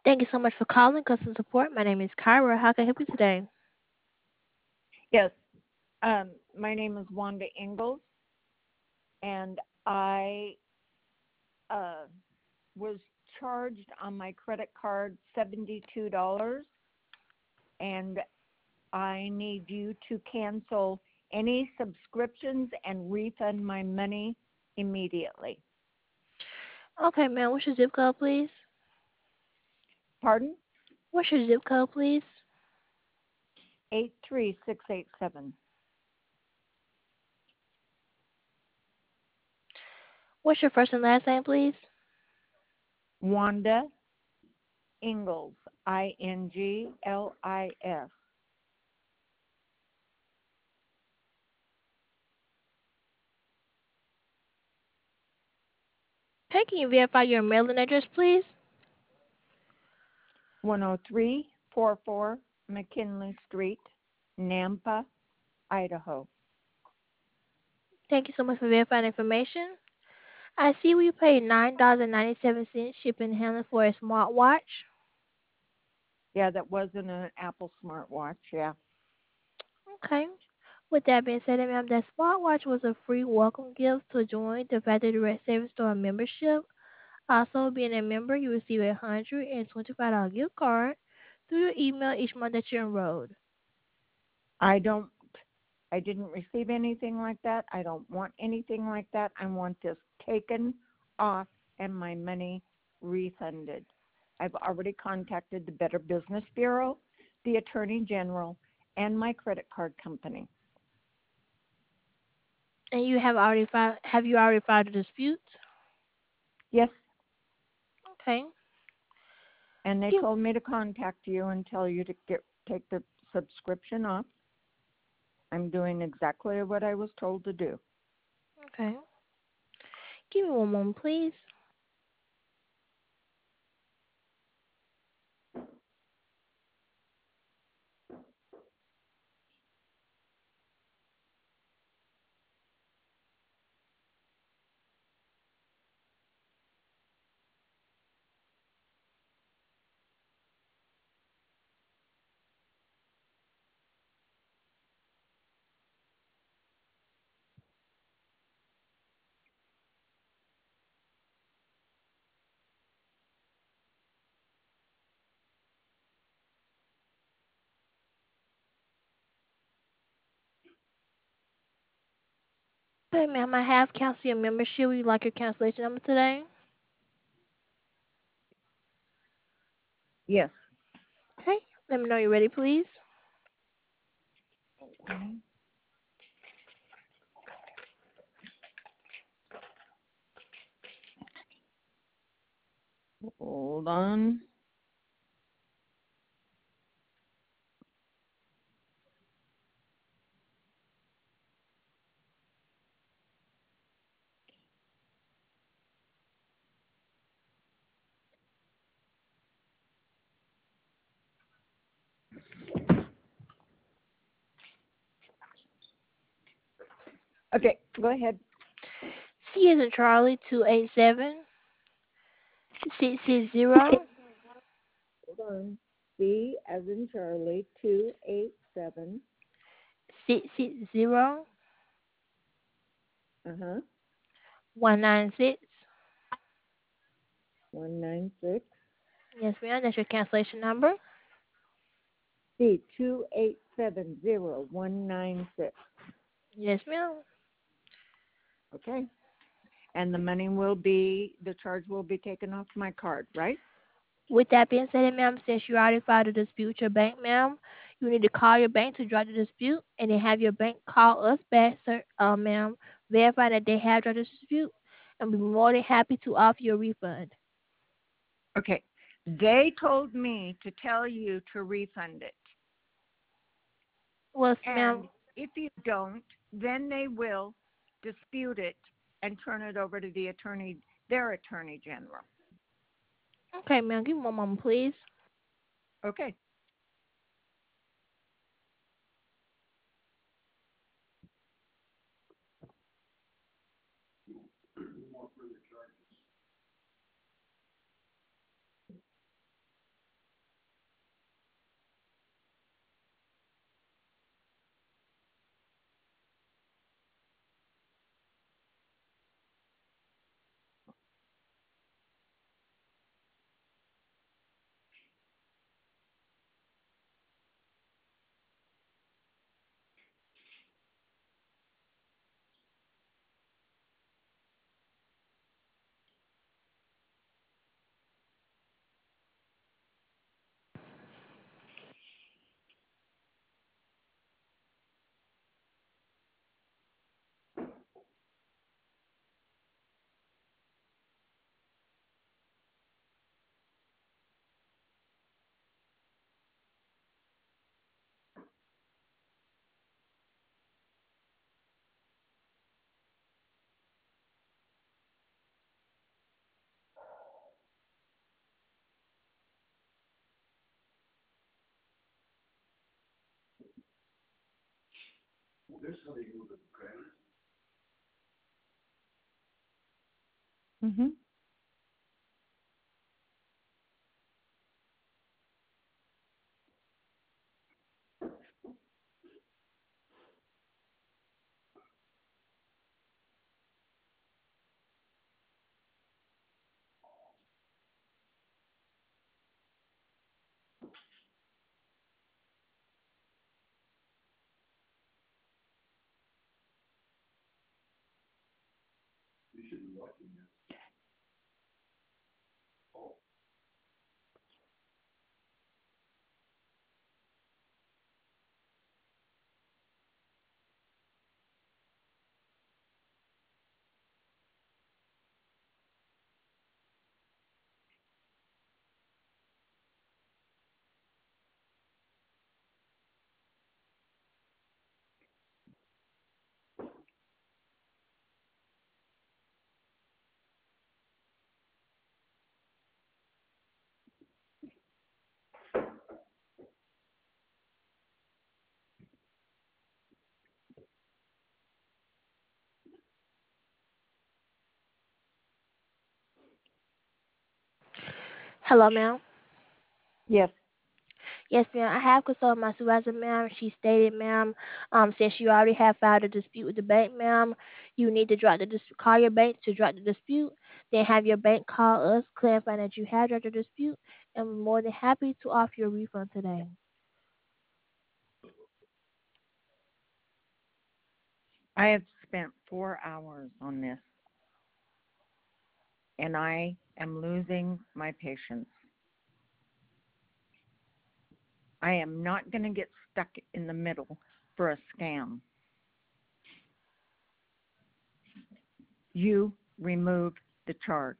Thank you so much for calling customer support. My name is Kyra. How can I help you today? Yes. My name is Wanda Ingalls, and I uh, was charged on my credit card $72, and I need you to cancel any subscriptions and refund my money immediately. Okay, ma'am. What's your zip code, please? Pardon? What's your zip code, please? 83687. What's your first and last name, please? Wanda Ingalls, Inglis. Okay, can you verify your mailing address, please? 10344 McKinley Street, Nampa, Idaho. Thank you so much for verifying information. I see we paid $9.97 shipping and handling for a smartwatch. Yeah, that wasn't an Apple smartwatch. Yeah. Okay. With that being said, ma'am, that smartwatch was a free welcome gift to join the Factory Direct Savings Store membership. Also, being a member, you receive a $125 gift card through your email each month that you're enrolled. I don't, I didn't receive anything like that. I don't want anything like that. I want this taken off and my money refunded. I've already contacted the Better Business Bureau, the Attorney General, and my credit card company. And you have you already filed a dispute? Yes, Okay. and they Give, told me to contact you and tell you to take the subscription off. I'm doing exactly what I was told to do. okay. Give me one moment, please. Okay, ma'am, I have canceled your membership. Would you like your cancellation number today? Yes. Okay. Let me know you're ready, please. Hold on. Okay, go ahead. C is in Charlie 287 660 Hold on. C as in Charlie, 287. 660 Uh-huh. 196. 196. Yes, ma'am. That's your cancellation number. C, 2870196. Yes, ma'am. Okay. And the charge will be taken off my card, right? With that being said, ma'am, since you already filed a dispute with your bank, ma'am, you need to call your bank to drop the dispute and then have your bank call us back, sir, ma'am, verify that they have dropped the dispute, and we'll be more than happy to offer you a refund. Okay. They told me to tell you to refund it. Well, ma'am, And if you don't, then they will dispute it and turn it over to their attorney general. okay, ma'am, give me one moment, please. Okay. Mhm. Hello, ma'am. Yes. Yes, ma'am. I have consulted my supervisor, ma'am. She stated, ma'am, since you already have filed a dispute with the bank, ma'am, you need to call your bank to drop the dispute. Then have your bank call us, clarifying that you have dropped the dispute, and we're more than happy to offer you a refund today. I have spent 4 hours on this, and I am losing my patience. I am not going to get stuck in the middle for a scam. You remove the charge.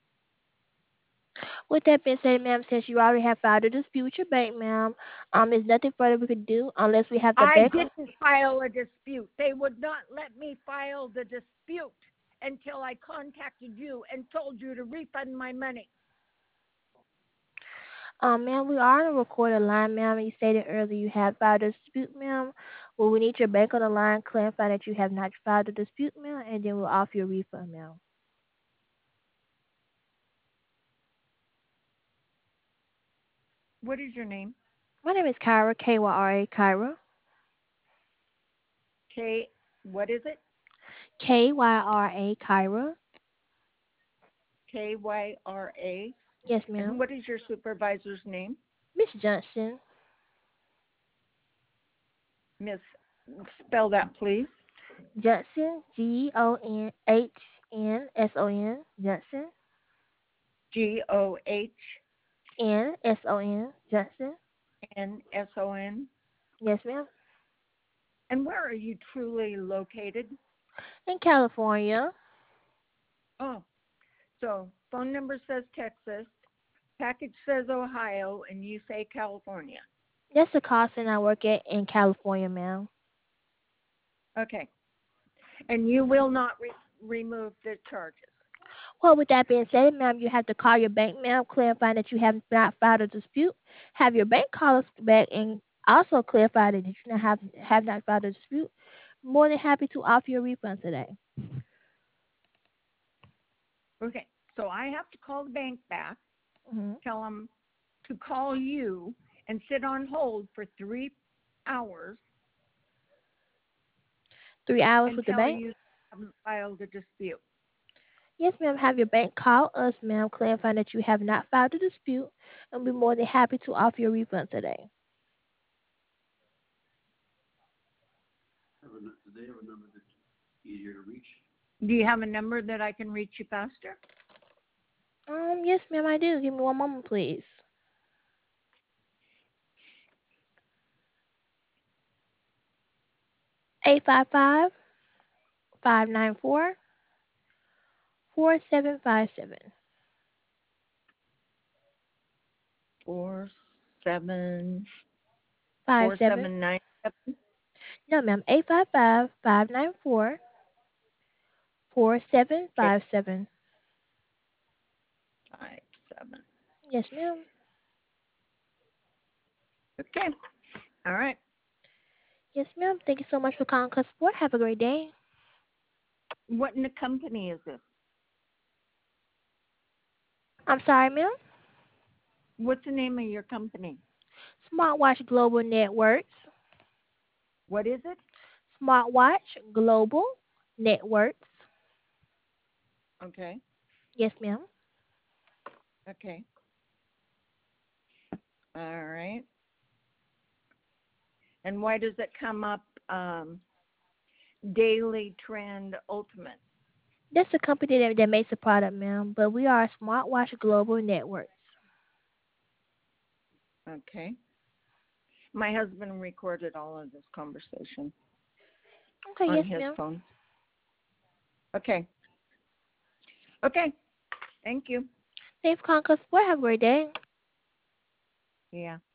With that being said, ma'am, since you already have filed a dispute with your bank, ma'am, there's nothing further we could do unless we have the I bank. didn't file a dispute. They would not let me file the dispute until I contacted you and told you to refund my money. Ma'am, we are on a recorded line, ma'am. You stated earlier you have filed a dispute, ma'am. Well, we need your bank on the line, clarify that you have not filed a dispute, ma'am, and then we'll offer you a refund, ma'am. What is your name? My name is Kyra, Kyra, Kyra, K. What is it? Kyra, Kyra. Kyra. Yes, And ma'am. what is your supervisor's name? Miss Johnson. Miss, spell that, please. Johnson, Gonhnsson. Johnson, Gohnson. Nson. Johnson. Yes, ma'am. And where are you truly located? In California. Oh, so phone number says Texas, package says Ohio, and you say California. That's the call center I work at in California, ma'am. Okay. And you will not remove the charges. Well, with that being said, ma'am, you have to call your bank, ma'am, clarify that you have not filed a dispute. Have your bank call us back and also clarify that you have not filed a dispute. More than happy to offer you a refund today. Okay. So I have to call the bank back, Hmm. tell them to call you and sit on hold for 3 hours 3 hours and with the tell bank. you haven't filed a dispute. Yes, ma'am. Have your bank call us, ma'am, clarifying that you have not filed a dispute, and we're more than happy to offer you a refund today. Do you have a number that I can reach you faster? Yes, ma'am, I do. Give me one moment, please. 855-594-4757. 47 Five four seven. seven nine No, ma'am. 855-594-4757. 857. Yes, ma'am. Okay. All right. Yes, ma'am. Thank you so much for calling Cuss Sport. Have a great day. What in the company is this? I'm sorry, ma'am. What's the name of your company? Smartwatch Global Networks. What is it? Smartwatch Global Networks. Okay. Yes, ma'am. Okay. All right. And why does it come up Daily Trend Ultimate? That's the company that makes the product, ma'am. But we are Smartwatch Global Networks. Okay. My husband recorded all of this conversation Okay, on yes, his ma'am. phone. Okay. Okay. Thank you. Thanks for calling Cuss Sport. Have a great day. Yeah.